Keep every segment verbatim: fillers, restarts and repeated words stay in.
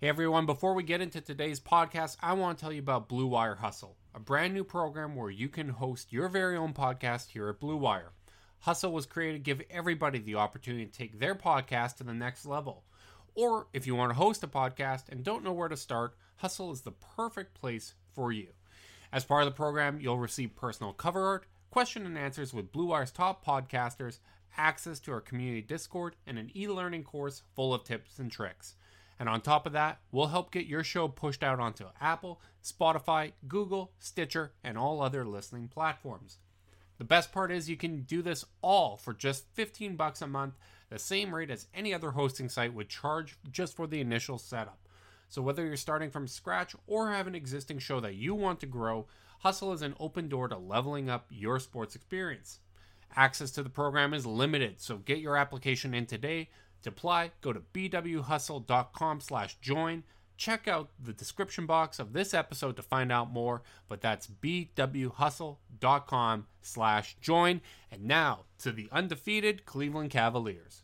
Hey everyone, before we get into today's podcast, I want to tell you about Blue Wire Hustle, a brand new program where you can host your very own podcast here at Blue Wire. Hustle was created to give everybody the opportunity to take their podcast to the next level. Or if you want to host a podcast and don't know where to start, Hustle is the perfect place for you. As part of the program, you'll receive personal cover art, question and answers with Blue Wire's top podcasters, access to our community Discord, and an e-learning course full of tips and tricks. And on top of that, we'll help get your show pushed out onto Apple, Spotify, Google, Stitcher, and all other listening platforms. The best part is you can do this all for just fifteen bucks a month, the same rate as any other hosting site would charge just for the initial setup. So whether you're starting from scratch or have an existing show that you want to grow, Hustle is an open door to leveling up your sports experience. Access to the program is limited, so get your application in today. To apply, go to bwhustle.com slash join. Check out the description box of this episode to find out more, but that's bwhustle.com slash join. And now to the undefeated Cleveland Cavaliers.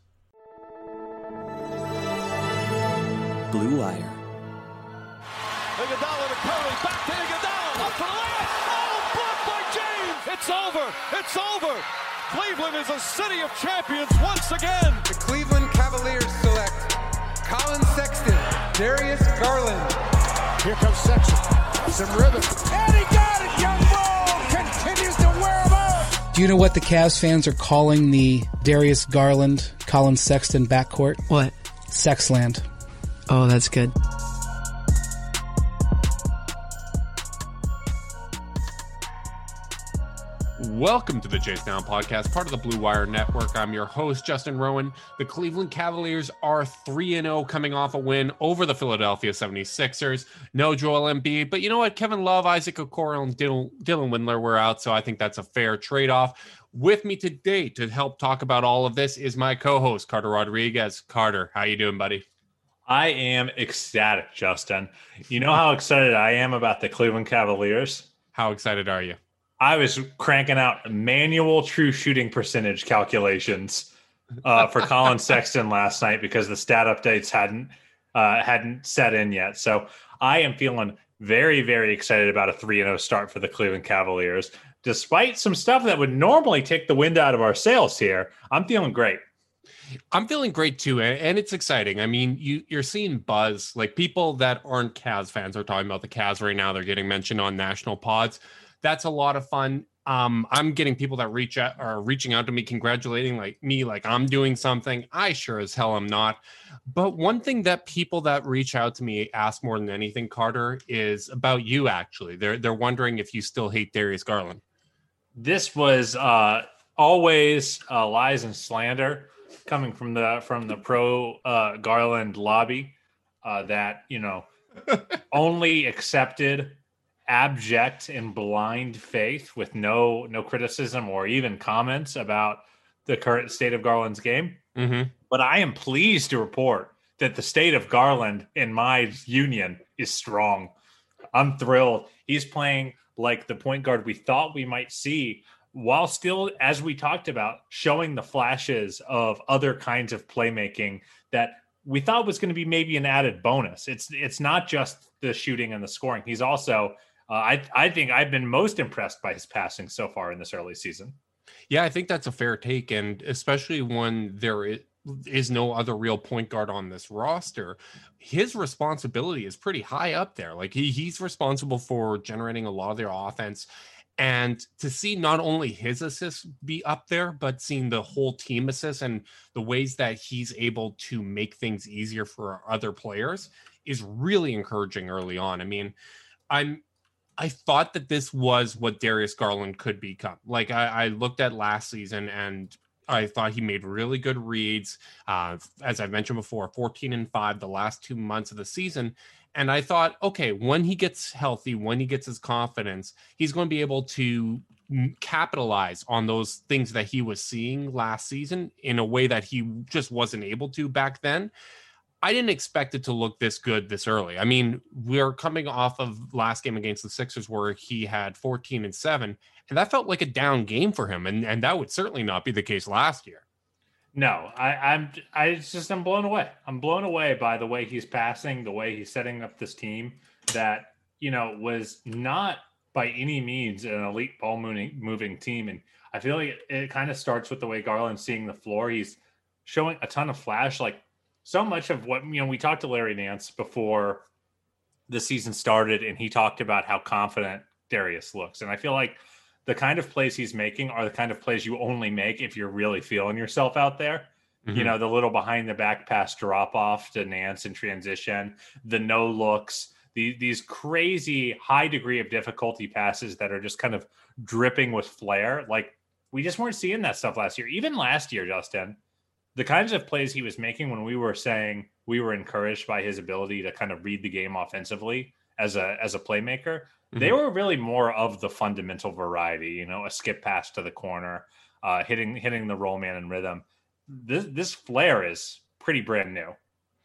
Blue Wire. Iguodala to Curry, back to Iguodala, up for the layup. Oh, blocked by James. It's over. It's over. Cleveland is a city of champions once again. The Cleveland Cavaliers select Colin Sexton, Darius Garland. Here comes Sexton. Some rhythm. And he got it. Young Bull continues to wear him out. Do you know what the Cavs fans are calling the Darius Garland, Colin Sexton backcourt? What? Sexland. Oh, that's good. Welcome to the Chase Down Podcast, part of the Blue Wire Network. I'm your host, Justin Rowan. The Cleveland Cavaliers are three and oh coming off a win over the Philadelphia seventy-sixers. No Joel Embiid, but you know what? Kevin Love, Isaac Okoro, and Dylan, Dylan Windler were out, so I think that's a fair trade-off. With me today to help talk about all of this is my co-host, Carter Rodriguez. Carter, how you doing, buddy? I am ecstatic, Justin. You know how excited I am about the Cleveland Cavaliers? How excited are you? I was cranking out manual true shooting percentage calculations uh, for Colin Sexton last night because the stat updates hadn't uh, hadn't set in yet. So I am feeling very, very excited about a three and oh start for the Cleveland Cavaliers. Despite some stuff that would normally take the wind out of our sails here, I'm feeling great. I'm feeling great too, and it's exciting. I mean, you, you're seeing buzz. Like, people that aren't Cavs fans are talking about the Cavs right now. They're getting mentioned on national pods. That's a lot of fun. Um, I'm getting people that reach out are reaching out to me, congratulating like me, like I'm doing something. I sure as hell am not. But one thing that people that reach out to me ask more than anything, Carter, is about you. Actually, they're they're wondering if you still hate Darius Garland. This was uh, always uh, lies and slander coming from the from the pro uh, Garland lobby uh, that you know only accepted abject and blind faith with no no criticism or even comments about the current state of Garland's game. Mm-hmm. But I am pleased to report that the state of Garland in my union is strong. I'm thrilled. He's playing like the point guard we thought we might see, while still, as we talked about, showing the flashes of other kinds of playmaking that we thought was going to be maybe an added bonus. It's it's not just the shooting and the scoring. He's also Uh, I I think I've been most impressed by his passing so far in this early season. Yeah, I think that's a fair take, and especially when there is no other real point guard on this roster, his responsibility is pretty high up there. Like he he's responsible for generating a lot of their offense, and to see not only his assists be up there, but seeing the whole team assists and the ways that he's able to make things easier for other players is really encouraging early on. I mean, I'm I thought that this was what Darius Garland could become. Like I, I looked at last season and I thought he made really good reads. Uh, as I mentioned before, fourteen and five the last two months of the season. And I thought, okay, when he gets healthy, when he gets his confidence, he's going to be able to capitalize on those things that he was seeing last season in a way that he just wasn't able to back then. I didn't expect it to look this good this early. I mean, we're coming off of last game against the Sixers where he had fourteen and seven, and that felt like a down game for him. And, and that would certainly not be the case last year. No, I, I'm. I it's just I'm blown away. I'm blown away by the way he's passing, the way he's setting up this team that you know was not by any means an elite ball moving moving team. And I feel like it, it kind of starts with the way Garland's seeing the floor. He's showing a ton of flash. Like so much of what you know, we talked to Larry Nance before the season started, and he talked about how confident Darius looks, and I feel like the kind of plays he's making are the kind of plays you only make if you're really feeling yourself out there. Mm-hmm. You know, the little behind the back pass drop off to Nance in transition, the no looks, the, these crazy high degree of difficulty passes that are just kind of dripping with flair. Like we just weren't seeing that stuff last year. Even last year, Justin, the kinds of plays he was making when we were saying we were encouraged by his ability to kind of read the game offensively as a, as a playmaker, they were really more of the fundamental variety, you know, a skip pass to the corner, uh, hitting hitting the roll man in rhythm. This this flair is pretty brand new.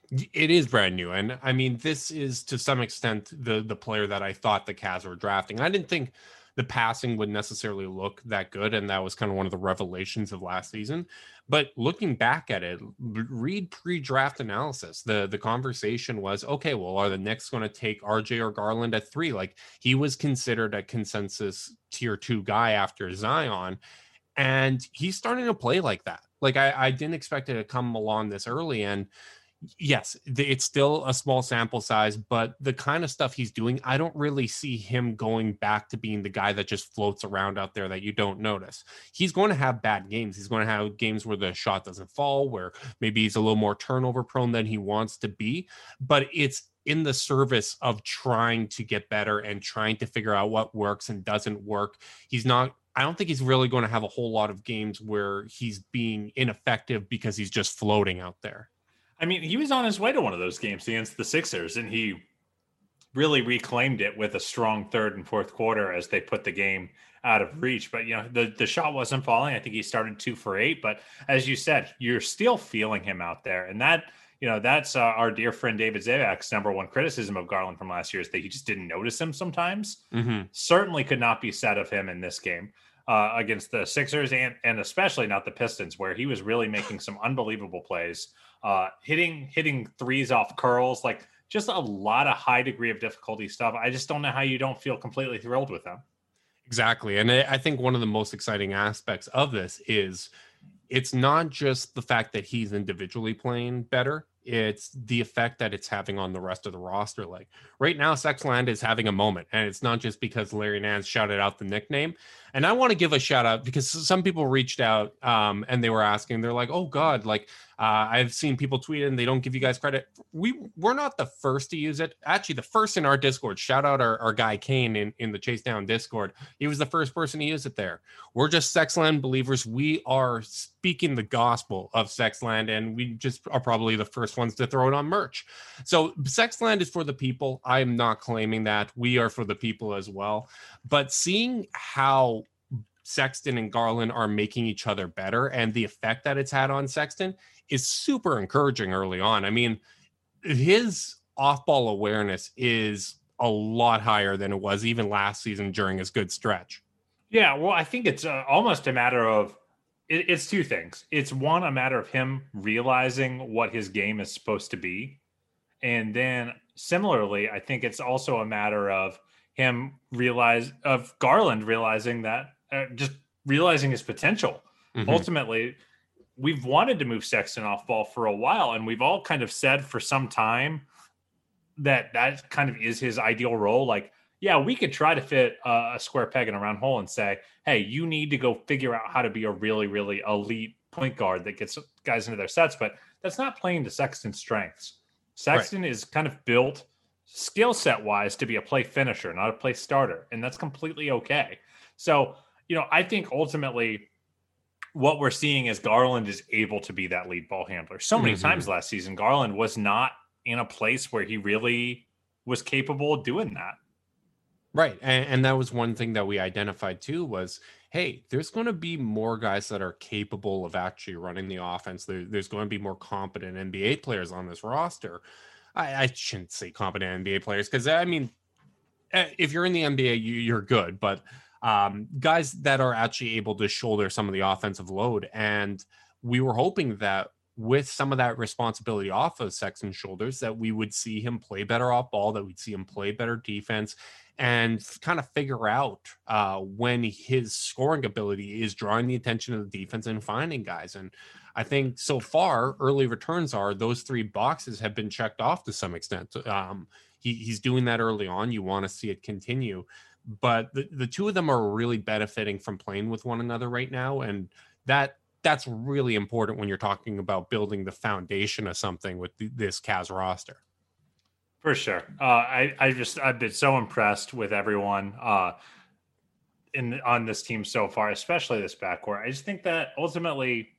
It is brand new. And I mean, this is to some extent the the player that I thought the Cavs were drafting. I didn't think the passing would necessarily look that good. And that was kind of one of the revelations of last season. But looking back at it, read pre-draft analysis. The, the conversation was, okay, well, are the Knicks going to take R J or Garland at three? Like he was considered a consensus tier two guy after Zion. And he's starting to play like that. Like I, I didn't expect it to come along this early. And yes, it's still a small sample size, but the kind of stuff he's doing, I don't really see him going back to being the guy that just floats around out there that you don't notice. He's going to have bad games. He's going to have games where the shot doesn't fall, where maybe he's a little more turnover prone than he wants to be, but it's in the service of trying to get better and trying to figure out what works and doesn't work. He's not I don't think he's really going to have a whole lot of games where he's being ineffective because he's just floating out there. I mean, he was on his way to one of those games against the Sixers, and he really reclaimed it with a strong third and fourth quarter as they put the game out of reach. But, you know, the, the shot wasn't falling. I think he started two for eight. But as you said, you're still feeling him out there. And that, you know, that's uh, our dear friend David Zavak's number one criticism of Garland from last year is that he just didn't notice him sometimes. Mm-hmm. Certainly could not be said of him in this game. Uh, against the Sixers and, and especially not the Pistons, where he was really making some unbelievable plays, uh, hitting hitting threes off curls, like just a lot of high degree of difficulty stuff. I just don't know how you don't feel completely thrilled with him. Exactly. And I think one of the most exciting aspects of this is it's not just the fact that he's individually playing better. It's the effect that it's having on the rest of the roster. Like right now, Sexland is having a moment, and it's not just because Larry Nance shouted out the nickname. And I want to give a shout out because some people reached out um, and they were asking, they're like, oh God, like uh, I've seen people tweet and they don't give you guys credit. We we're not the first to use it. Actually, the first in our Discord, shout out our, our guy Kane in, in the Chase Down Discord. He was the first person to use it there. We're just Sexland believers. We are speaking the gospel of Sexland, and we just are probably the first ones to throw it on merch. So Sexland is for the people. I'm not claiming that. We are for the people as well. But seeing how Sexton and Garland are making each other better and the effect that it's had on Sexton is super encouraging early on. I mean, his off-ball awareness is a lot higher than it was even last season during his good stretch. Yeah, well, I think it's uh, almost a matter of it, it's two things. It's one, a matter of him realizing what his game is supposed to be. And then similarly, I think it's also a matter of him realize of Garland realizing that uh, just realizing his potential. Mm-hmm. Ultimately, we've wanted to move Sexton off ball for a while, and we've all kind of said for some time that that kind of is his ideal role. Like, yeah, we could try to fit a, a square peg in a round hole and say, hey, you need to go figure out how to be a really, really elite point guard that gets guys into their sets, but that's not playing to Sexton's strengths. Sexton right. is kind of built skill set wise to be a play finisher, not a play starter. And that's completely okay. So, you know, I think ultimately what we're seeing is Garland is able to be that lead ball handler. So many mm-hmm. times last season, Garland was not in a place where he really was capable of doing that. Right. And, and that was one thing that we identified too was, hey, there's going to be more guys that are capable of actually running the offense. There, there's going to be more competent N B A players on this roster. I, I shouldn't say competent N B A players because, I mean, if you're in the N B A, you, you're good. But um, guys that are actually able to shoulder some of the offensive load. And we were hoping that with some of that responsibility off of Sexton's shoulders, that we would see him play better off ball, that we'd see him play better defense, and kind of figure out uh, when his scoring ability is drawing the attention of the defense and finding guys. And I think so far, early returns are those three boxes have been checked off to some extent. Um, he, he's doing that early on. You want to see it continue. But the, the two of them are really benefiting from playing with one another right now. And that that's really important when you're talking about building the foundation of something with th- this Cavs roster. For sure. Uh, I, I just, I've been so impressed with everyone uh, in on this team so far, especially this backcourt. I just think that ultimately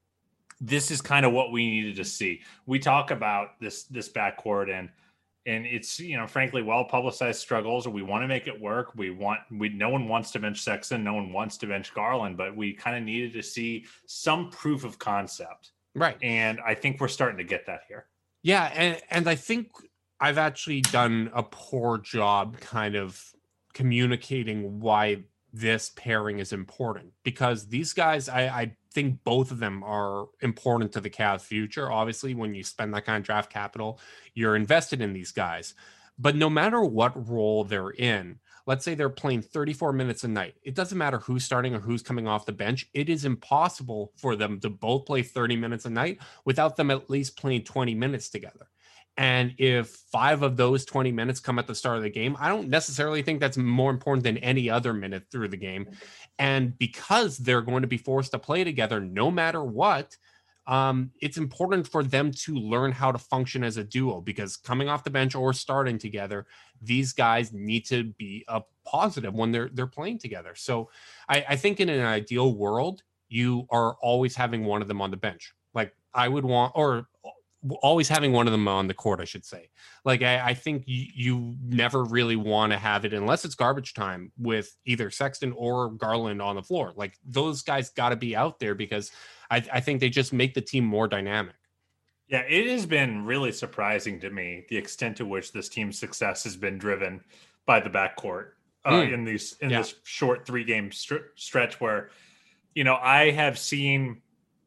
this is kind of what we needed to see. We talk about this, this backcourt and, and it's, you know, frankly, well-publicized struggles. We want to make it work. We want, we, no one wants to bench Sexton. No one wants to bench Garland, but we kind of needed to see some proof of concept. Right. And I think we're starting to get that here. Yeah. And, and I think I've actually done a poor job kind of communicating why this pairing is important, because these guys, I, I think both of them are important to the Cavs future. Obviously, when you spend that kind of draft capital, you're invested in these guys. But no matter what role they're in, let's say they're playing thirty-four minutes a night. It doesn't matter who's starting or who's coming off the bench. It is impossible for them to both play thirty minutes a night without them at least playing twenty minutes together. And if five of those twenty minutes come at the start of the game, I don't necessarily think that's more important than any other minute through the game. And because they're going to be forced to play together no matter what, um, it's important for them to learn how to function as a duo, because coming off the bench or starting together, these guys need to be a positive when they're they're playing together. So I, I think in an ideal world, you are always having one of them on the bench. Like I would want, or always having one of them on the court, I should say. Like, I, I think you, you never really want to have it unless it's garbage time with either Sexton or Garland on the floor. Like those guys got to be out there because I, I think they just make the team more dynamic. Yeah, it has been really surprising to me the extent to which this team's success has been driven by the backcourt uh, mm. in these in yeah. this short three game st- stretch where, you know, I have seen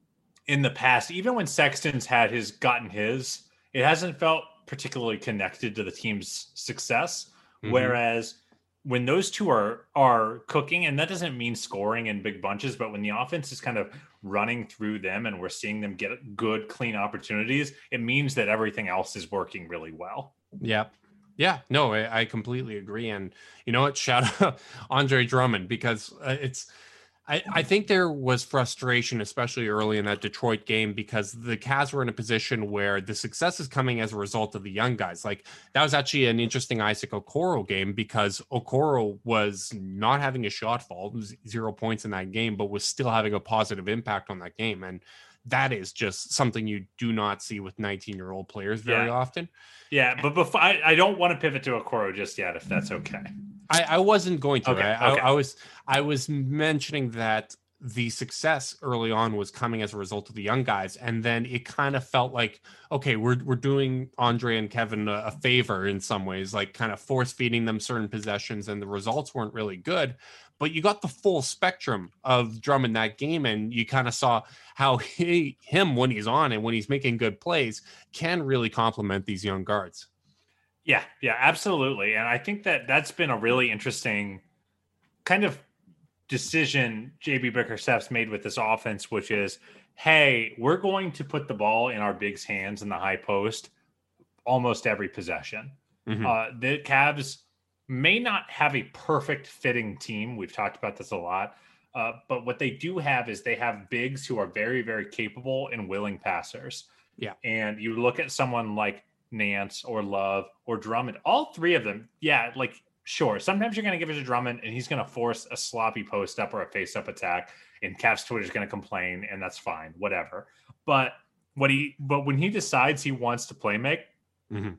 in the past, even when Sexton's had his gotten his, it hasn't felt particularly connected to the team's success. Mm-hmm. Whereas when those two are are cooking, and that doesn't mean scoring in big bunches, but when the offense is kind of running through them and we're seeing them get good, clean opportunities, it means that everything else is working really well. Yeah. Yeah, no, I, I completely agree. And you know what? Shout out Andre Drummond, because uh, it's, I, I think there was frustration, especially early in that Detroit game, because the Cavs were in a position where the success is coming as a result of the young guys. Like that was actually an interesting Isaac Okoro game, because Okoro was not having a shot fall, zero points in that game, but was still having a positive impact on that game. And that is just something you do not see with nineteen year old players very yeah. often. Yeah. But before I, I don't want to pivot to Okoro just yet, if that's okay. I, I wasn't going to. Okay, I, okay. I, I was I was mentioning that the success early on was coming as a result of the young guys, and then it kind of felt like, okay, we're we're doing Andre and Kevin a, a favor in some ways, like kind of force feeding them certain possessions, and the results weren't really good. But you got the full spectrum of Drummond that game, and you kind of saw how he him when he's on and when he's making good plays can really complement these young guards. Yeah, yeah, absolutely. And I think that that's been a really interesting kind of decision J B Bickerstaff's made with this offense, which is, hey, we're going to put the ball in our bigs' hands in the high post almost every possession. Mm-hmm. Uh, the Cavs may not have a perfect fitting team. We've talked about this a lot. Uh, but what they do have is they have bigs who are very, very capable and willing passers. Yeah. And you look at someone like Nance or Love or Drummond, all three of them. Yeah. Like, sure. Sometimes you're going to give it to Drummond and he's going to force a sloppy post up or a face up attack, and Cavs Twitter is going to complain, and that's fine, whatever. But what he, but when he decides he wants to play make, mm-hmm.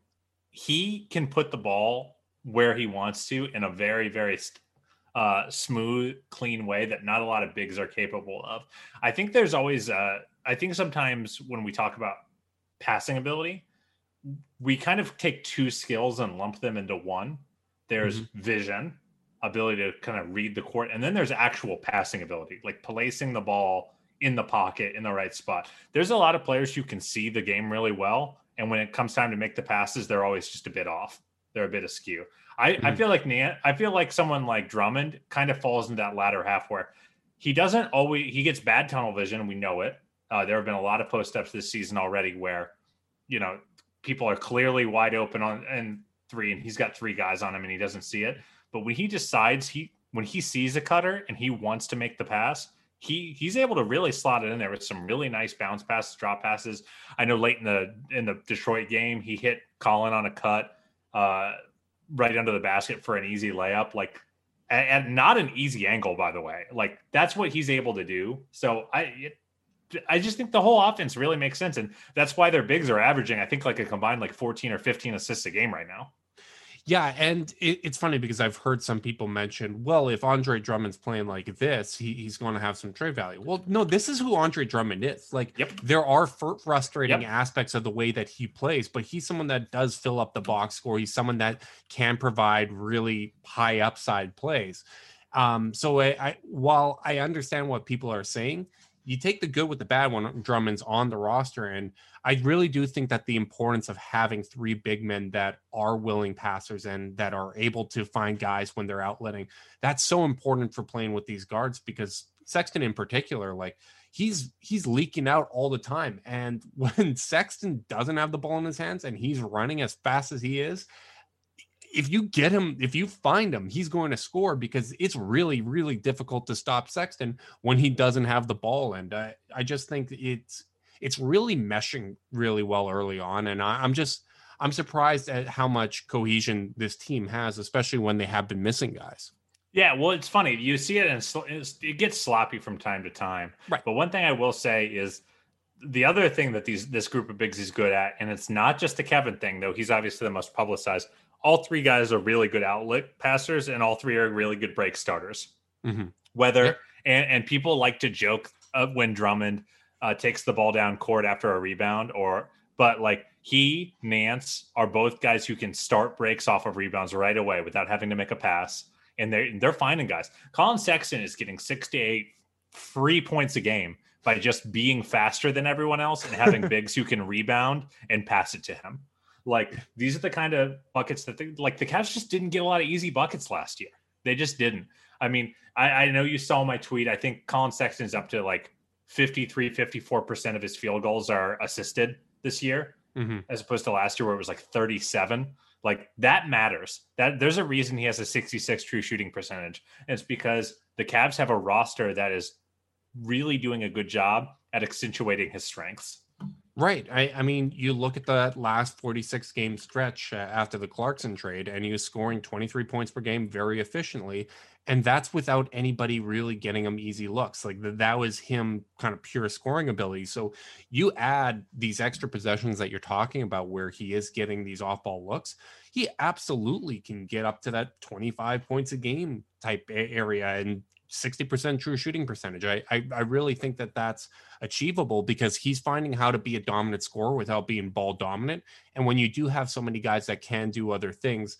he can put the ball where he wants to in a very, very uh, smooth, clean way that not a lot of bigs are capable of. I think there's always, uh, I think sometimes when we talk about passing ability, we kind of take two skills and lump them into one. There's mm-hmm. vision, ability to kind of read the court, and then there's actual passing ability, like placing the ball in the pocket in the right spot. There's a lot of players who can see the game really well, and when it comes time to make the passes, they're always just a bit off. They're a bit askew. I, mm-hmm. I feel like Nan, I feel like someone like Drummond kind of falls into that latter half where he doesn't always he gets bad tunnel vision. We know it. Uh, there have been a lot of post ups this season already where, you know, people are clearly wide open on and three, and he's got three guys on him and he doesn't see it. But when he decides he when he sees a cutter and he wants to make the pass, he he's able to really slot it in there with some really nice bounce passes, drop passes. I know late in the in the Detroit game, he hit Colin on a cut uh, right under the basket for an easy layup. Like, and, and not an easy angle, by the way. Like, that's what he's able to do. So I. It, I just think the whole offense really makes sense. And that's why their bigs are averaging, I think, like a combined like fourteen or fifteen assists a game right now. Yeah, and it, it's funny because I've heard some people mention, well, if Andre Drummond's playing like this, he, he's going to have some trade value. Well, no, this is who Andre Drummond is. Like, yep. there are fr- frustrating yep. aspects of the way that he plays, but he's someone that does fill up the box score. He's someone that can provide really high upside plays. Um, so I, I, while I understand what people are saying, you take the good with the bad when Drummond's on the roster. And I really do think that the importance of having three big men that are willing passers and that are able to find guys when they're outletting, that's so important for playing with these guards, because Sexton in particular, like he's, he's leaking out all the time. And when Sexton doesn't have the ball in his hands and he's running as fast as he is, if you get him, if you find him, he's going to score, because it's really, really difficult to stop Sexton when he doesn't have the ball. And I, I just think it's, it's really meshing really well early on. And I, I'm just, I'm surprised at how much cohesion this team has, especially when they have been missing guys. Yeah. Well, it's funny. You see it and it gets sloppy from time to time. Right. But one thing I will say is the other thing that these, this group of bigs is good at, and it's not just a Kevin thing, though he's obviously the most publicized. All three guys are really good outlet passers, and all three are really good break starters. Mm-hmm. Whether yep. and, and people like to joke uh, when Drummond uh, takes the ball down court after a rebound, or but like he, Nance are both guys who can start breaks off of rebounds right away without having to make a pass, and they're they're finding guys. Colin Sexton is getting six to eight free points a game by just being faster than everyone else and having bigs who can rebound and pass it to him. Like, these are the kind of buckets that they, like the Cavs just didn't get a lot of easy buckets last year. They just didn't. I mean, I, I know you saw my tweet. I think Colin Sexton's up to like fifty-three, fifty-four percent of his field goals are assisted this year, mm-hmm. as opposed to last year where it was like thirty-seven. Like, that matters. That there's a reason he has a sixty-six true shooting percentage. And it's because the Cavs have a roster that is really doing a good job at accentuating his strengths. Right. I, I mean, you look at that last forty-six game stretch uh, after the Clarkson trade, and he was scoring twenty-three points per game very efficiently. And that's without anybody really getting him easy looks. Like th- that was him kind of pure scoring ability. So you add these extra possessions that you're talking about where he is getting these off ball looks, he absolutely can get up to that twenty-five points a game type a- area and sixty percent true shooting percentage. I, I I really think that that's achievable because he's finding how to be a dominant scorer without being ball dominant. And when you do have so many guys that can do other things,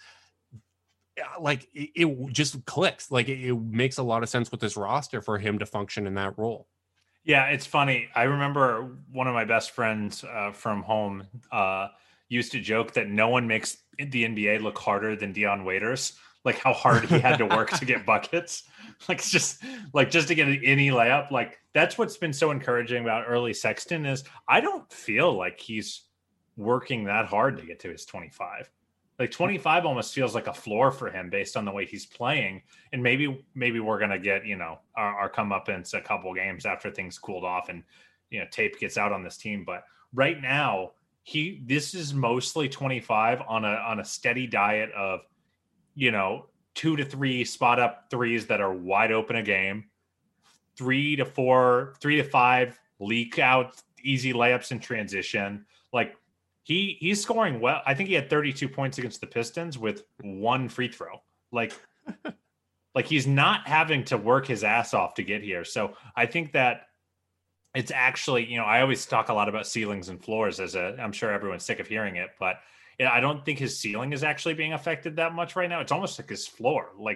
like it, it just clicks. Like it, it makes a lot of sense with this roster for him to function in that role. Yeah, it's funny. I remember one of my best friends uh, from home uh, used to joke that no one makes the N B A look harder than Dion Waiters. Like how hard he had to work to get buckets. Like it's just like just to get any layup. Like that's what's been so encouraging about early Sexton is I don't feel like he's working that hard to get to his twenty-five. Like twenty-five almost feels like a floor for him based on the way he's playing. And maybe maybe we're gonna get, you know, our, our comeuppance a couple games after things cooled off and you know tape gets out on this team. But right now, he this is mostly twenty-five on a on a steady diet of you know, two to three spot up threes that are wide open a game, three to four, three to five leak out easy layups in transition. Like he he's scoring well. I think he had thirty-two points against the Pistons with one free throw. Like, like he's not having to work his ass off to get here. So I think that it's actually, you know, I always talk a lot about ceilings and floors as a, I'm sure everyone's sick of hearing it, but I don't think his ceiling is actually being affected that much right now. It's almost like his floor. Like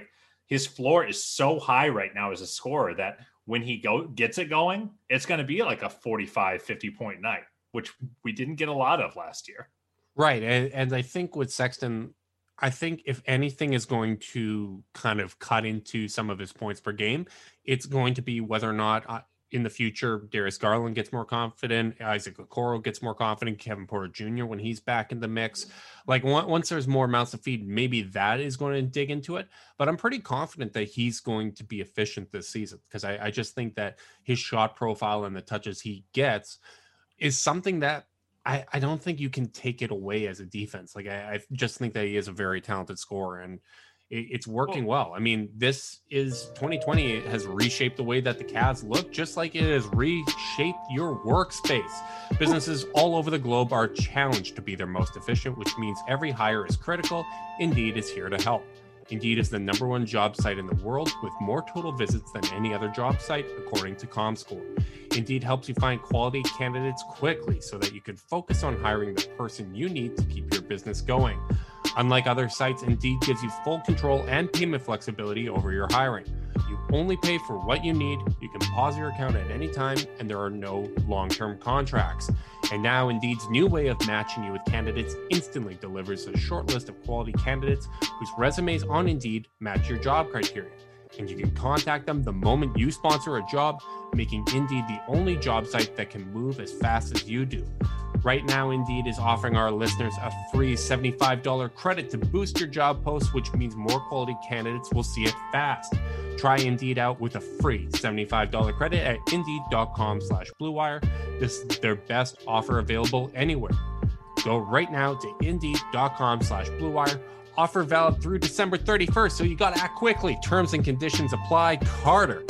his floor is so high right now as a scorer that when he go gets it going, it's going to be like a forty-five, fifty point night, which we didn't get a lot of last year. Right. And, and I think with Sexton, I think if anything is going to kind of cut into some of his points per game, it's going to be whether or not uh, in the future, Darius Garland gets more confident, Isaac Okoro gets more confident, Kevin Porter Junior when he's back in the mix. Like once there's more mouths to feed, maybe that is going to dig into it. But I'm pretty confident that he's going to be efficient this season because I, I just think that his shot profile and the touches he gets is something that I, I don't think you can take it away as a defense. Like I, I just think that he is a very talented scorer and it, it's working well. I mean, this is twenty twenty has reshaped the way that the Cavs look, just like it has reshaped your workspace. Businesses all over the globe are challenged to be their most efficient, which means every hire is critical. Indeed is here to help. Indeed is the number one job site in the world with more total visits than any other job site, according to ComScore. Indeed helps you find quality candidates quickly so that you can focus on hiring the person you need to keep your business going. Unlike other sites, Indeed gives you full control and payment flexibility over your hiring. You only pay for what you need, you can pause your account at any time, and there are no long-term contracts. And now Indeed's new way of matching you with candidates instantly delivers a short list of quality candidates whose resumes on Indeed match your job criteria. And you can contact them the moment you sponsor a job, making Indeed the only job site that can move as fast as you do. Right now, Indeed is offering our listeners a free seventy-five dollars credit to boost your job post, which means more quality candidates will see it fast. Try Indeed out with a free seventy-five dollars credit at Indeed.com slash Blue Wire. This is their best offer available anywhere. Go right now to Indeed.com slash Blue Wire. Offer valid through December thirty-first, so you got to act quickly. Terms and conditions apply. Carter.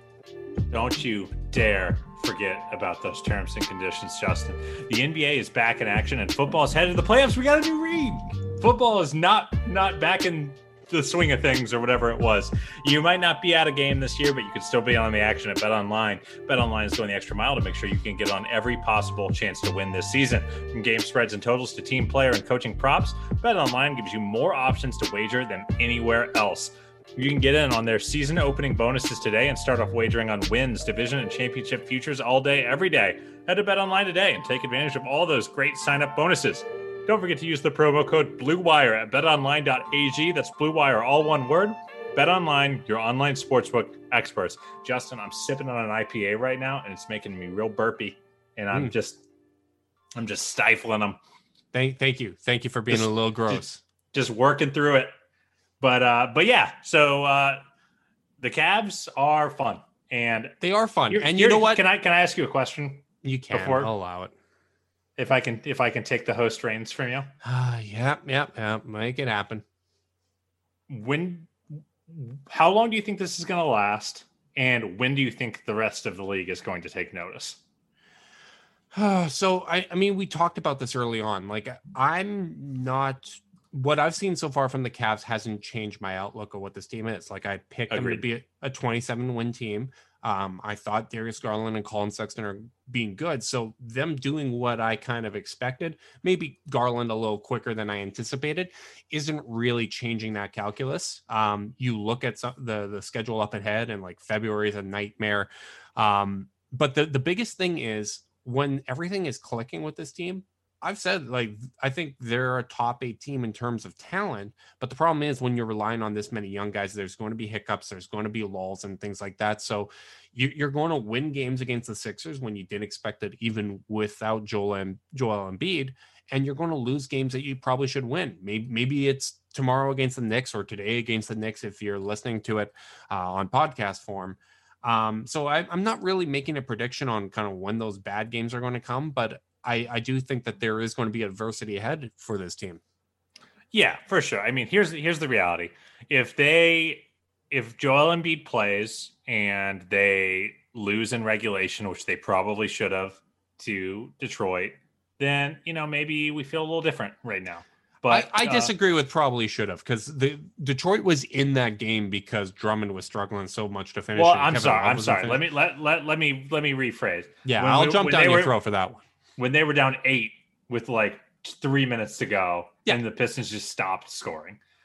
Don't you dare forget about those terms and conditions, Justin. The N B A is back in action and football is headed to the playoffs. We got a new read. Football is not not back in the swing of things or whatever it was. You might not be at a game this year, but you can still be on the action at BetOnline. BetOnline is going the extra mile to make sure you can get on every possible chance to win this season. From game spreads and totals to team player and coaching props, BetOnline gives you more options to wager than anywhere else. You can get in on their season opening bonuses today and start off wagering on wins, division, and championship futures all day, every day. Head to BetOnline today and take advantage of all those great sign-up bonuses. Don't forget to use the promo code BlueWire at bet online dot a g. That's BlueWire, all one word. BetOnline, your online sportsbook experts. Justin, I'm sipping on an I P A right now, and it's making me real burpy, and I'm mm. just, I'm just stifling them. Thank, thank you, thank you for being just, a little gross. Just, just working through it, but, uh, but yeah. So uh, the Cavs are fun, and they are fun. And you know what? Can I can I ask you a question? You can. Before? I'll allow it. If I can, if I can take the host reins from you. Uh, yeah, yeah, yeah. Make it happen. When, how long do you think this is going to last? And when do you think the rest of the league is going to take notice? Uh, so, I, I mean, we talked about this early on. Like, I'm not, what I've seen so far from the Cavs hasn't changed my outlook of what this team is. Like, I picked Agreed. them to be a, a twenty-seven win team. Um, I thought Darius Garland and Colin Sexton are being good. So them doing what I kind of expected, maybe Garland a little quicker than I anticipated, isn't really changing that calculus. Um, you look at some, the, the schedule up ahead and like February is a nightmare. Um, but the, the biggest thing is when everything is clicking with this team, I've said, like, I think they're a top eight team in terms of talent, but the problem is when you're relying on this many young guys, there's going to be hiccups, there's going to be lulls and things like that. So you, you're going to win games against the Sixers when you didn't expect it, even without Joel and Joel Embiid, and you're going to lose games that you probably should win. Maybe, maybe it's tomorrow against the Knicks or today against the Knicks if you're listening to it uh, on podcast form. Um, so I, I'm not really making a prediction on kind of when those bad games are going to come, but I, I do think that there is going to be adversity ahead for this team. Yeah, for sure. I mean, here's here's the reality. If they if Joel Embiid plays and they lose in regulation, which they probably should have to Detroit, then, you know, maybe we feel a little different right now. But I, I uh, disagree with probably should have, because the Detroit was in that game because Drummond was struggling so much to finish. Well, I'm sorry. I'm sorry. Let me let, let let me let me rephrase. Yeah, when I'll we, jump down your were, throat for that one. When they were down eight with like three minutes to go, yeah. and the Pistons just stopped scoring.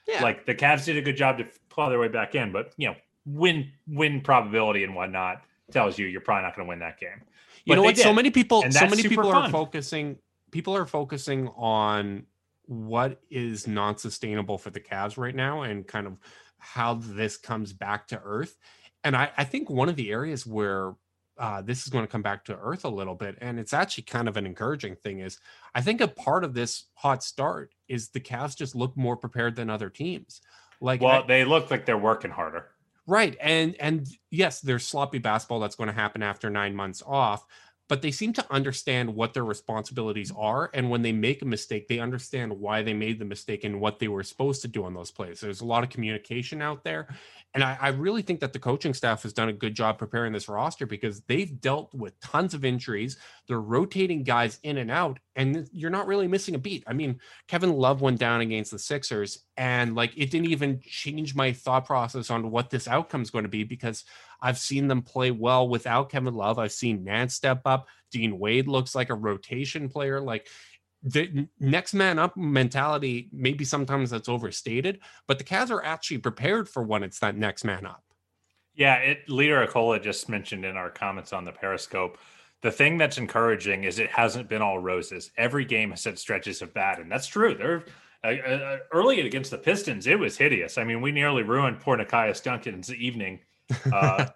Yeah. Like the Cavs did a good job to claw their way back in, but you know, win win probability and whatnot tells you you're probably not going to win that game. You But know they what? did, So many people, and so that's many super people fun. are focusing. People are focusing on what is non-sustainable for the Cavs right now, and kind of how this comes back to earth. And I, I think one of the areas where uh, this is going to come back to earth a little bit, and it's actually kind of an encouraging thing, is I think a part of this hot start is the Cavs just look more prepared than other teams. Like, Well, I, they look like they're working harder. right. And and yes, there's sloppy basketball that's going to happen after nine months off, but they seem to understand what their responsibilities are. And when they make a mistake, they understand why they made the mistake and what they were supposed to do on those plays. There's a lot of communication out there. And I, I really think that the coaching staff has done a good job preparing this roster, because they've dealt with tons of injuries. They're rotating guys in and out, and you're not really missing a beat. I mean, Kevin Love went down against the Sixers, and like it didn't even change my thought process on what this outcome is going to be, because I've seen them play well without Kevin Love. I've seen Nance step up. Dean Wade looks like a rotation player. Like, the next man up mentality, maybe sometimes that's overstated, but the Cavs are actually prepared for when it's that next man up. Yeah, it Leader Acola just mentioned in our comments on the Periscope. The thing that's encouraging is it hasn't been all roses. Every game has had stretches of bad, and that's true. They're uh, uh, early against the Pistons, it was hideous. I mean, we nearly ruined poor Nekias Duncan's evening, uh,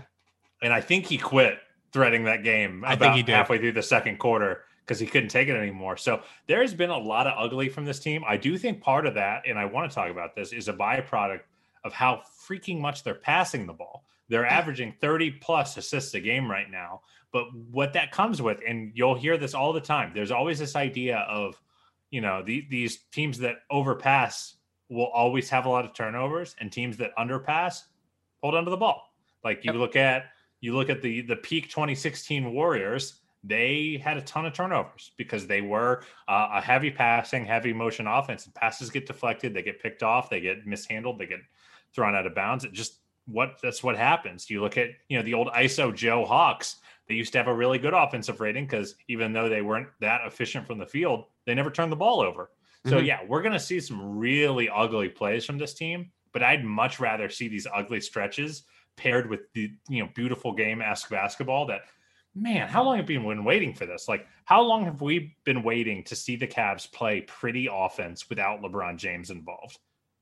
and I think he quit threading that game I about think he did. halfway through the second quarter, because he couldn't take it anymore. So there's been a lot of ugly from this team. I do think part of that, and I want to talk about this, is a byproduct of how freaking much they're passing the ball. They're averaging thirty plus assists a game right now. But what that comes with, and you'll hear this all the time, there's always this idea of, you know, the, these teams that overpass will always have a lot of turnovers, and teams that underpass hold onto the ball. Like you Yep. look at, you look at the, the peak twenty sixteen Warriors, they had a ton of turnovers because they were uh, a heavy passing, heavy motion offense, and passes get deflected. They get picked off. They get mishandled. They get thrown out of bounds. It just, what that's what happens. You look at, you know, the old I S O Joe Hawks. They used to have a really good offensive rating because even though they weren't that efficient from the field, they never turned the ball over. So Mhm. yeah, we're going to see some really ugly plays from this team, but I'd much rather see these ugly stretches paired with the, you know, beautiful game-esque basketball that, man, how long have we been waiting for this? Like, how long have we been waiting to see the Cavs play pretty offense without LeBron James involved?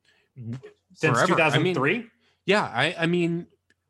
Since Forever. two thousand three? I mean, yeah, I, I mean,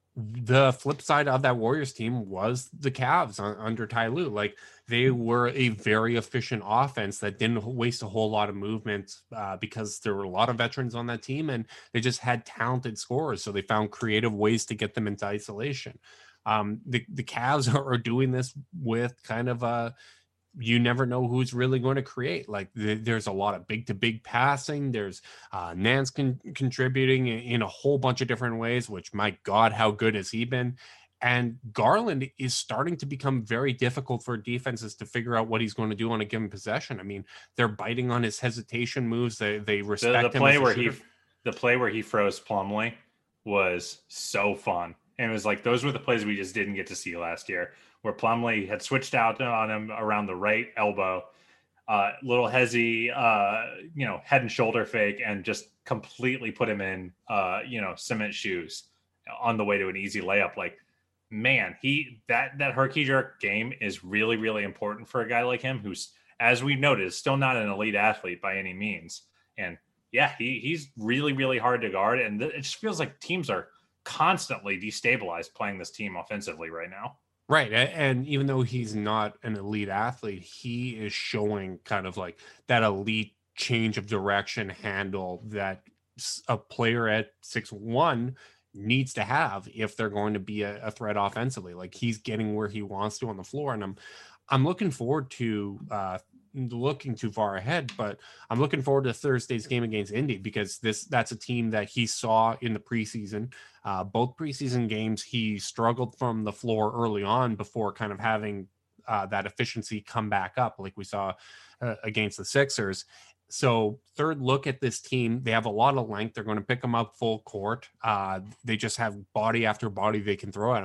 the flip side of that Warriors team was the Cavs un- under Ty Lue. Like, they were a very efficient offense that didn't waste a whole lot of movement uh, because there were a lot of veterans on that team, and they just had talented scorers. So they found creative ways to get them into isolation. Um, the, the Cavs are doing this with kind of a, you never know who's really going to create. Like th- there's a lot of big to big passing. There's uh, Nance con- contributing in, in a whole bunch of different ways, which my God, how good has he been? And Garland is starting to become very difficult for defenses to figure out what he's going to do on a given possession. I mean, they're biting on his hesitation moves. They, they The, respect the him play as a where he, shooter. the play where he froze Plumlee was so fun. And it was like, those were the plays we just didn't get to see last year, where Plumlee had switched out on him around the right elbow, uh, little hezzy, uh, you know, head and shoulder fake, and just completely put him in, uh, you know, cement shoes on the way to an easy layup. Like, man, he, that, that herky jerk game is really, really important for a guy like him, who's, as we noticed, still not an elite athlete by any means. And yeah, he, he's really, really hard to guard. And th- it just feels like teams are constantly destabilized playing this team offensively right now. Right. a- And even though he's not an elite athlete, he is showing kind of like that elite change of direction handle that s- a player at six one needs to have if they're going to be a, a threat offensively. Like he's getting where he wants to on the floor. And I'm, I'm looking forward to uh, looking too far ahead, but I'm looking forward to Thursday's game against Indy, because this that's a team that he saw in the preseason. Uh, both preseason games, he struggled from the floor early on before kind of having uh, that efficiency come back up, like we saw uh, against the Sixers. So third look at this team, they have a lot of length. They're going to pick them up full court. Uh, they just have body after body they can throw at them.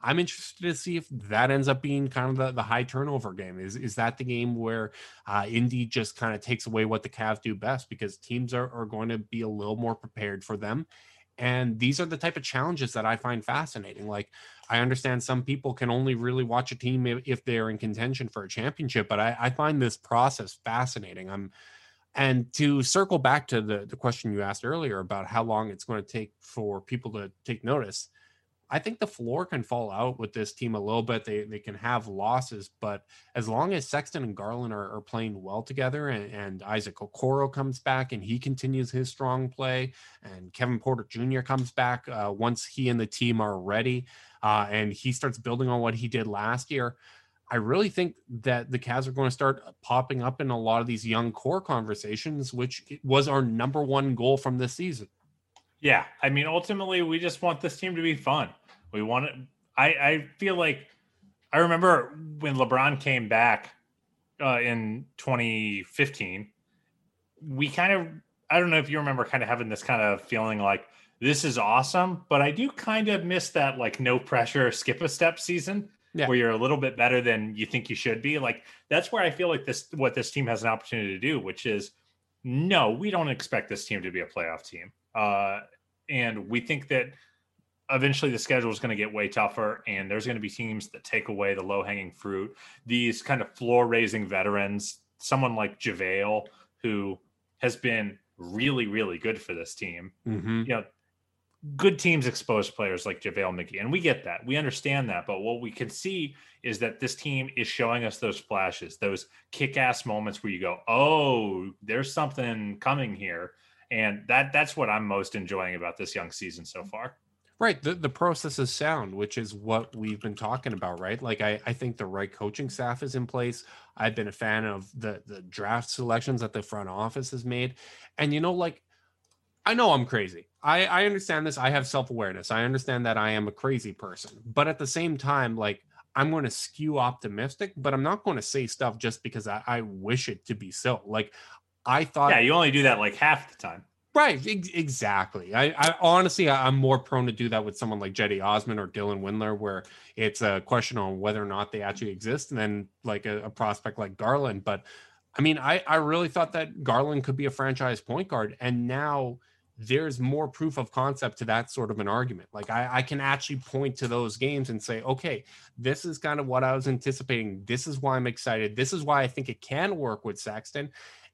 I'm interested to see if that ends up being kind of the, the high turnover game. Is is that the game where uh, Indy just kind of takes away what the Cavs do best, because teams are, are going to be a little more prepared for them. And these are the type of challenges that I find fascinating. Like, I understand some people can only really watch a team if, if they're in contention for a championship, but I, I find this process fascinating. I'm, and to circle back to the, the question you asked earlier about how long it's going to take for people to take notice, I think the floor can fall out with this team a little bit. They they can have losses, but as long as Sexton and Garland are, are playing well together, and, and Isaac Okoro comes back and he continues his strong play, and Kevin Porter Junior comes back uh, once he and the team are ready, uh, and he starts building on what he did last year, I really think that the Cavs are going to start popping up in a lot of these young core conversations, which was our number one goal from this season. Yeah, I mean, ultimately, we just want this team to be fun. We want it. I, I feel like I remember when LeBron came back uh, in twenty fifteen, we kind of, I don't know if you remember kind of having this kind of feeling like this is awesome, but I do kind of miss that like no pressure, skip a step season yeah. where you're a little bit better than you think you should be. Like, that's where I feel like this, what this team has an opportunity to do, which is no, we don't expect this team to be a playoff team. Uh, and we think that eventually the schedule is going to get way tougher, and there's going to be teams that take away the low hanging fruit. These kind of floor raising veterans, someone like JaVale, who has been really, really good for this team. Mm-hmm. You know, good teams expose players like JaVale McGee, and we get that. We understand that. But what we can see is that this team is showing us those flashes, those kick-ass moments where you go, oh, there's something coming here. And that that's what I'm most enjoying about this young season so far. Right. The, the process is sound, which is what we've been talking about, right? Like, I, I think the right coaching staff is in place. I've been a fan of the, the draft selections that the front office has made. And, you know, like, I know I'm crazy. I, I understand this. I have self-awareness. I understand that I am a crazy person. But at the same time, like, I'm going to skew optimistic, but I'm not going to say stuff just because I, I wish it to be so. Like, I thought... Yeah, you only do that like half the time. Right, ex- exactly. I, I honestly, I, I'm more prone to do that with someone like Jetty Osman or Dylan Windler, where it's a question on whether or not they actually exist, and then like a, a prospect like Garland. But I mean, I, I really thought that Garland could be a franchise point guard, and now there's more proof of concept to that sort of an argument. Like, I, I can actually point to those games and say, okay, this is kind of what I was anticipating. This is why I'm excited. This is why I think it can work with Sexton.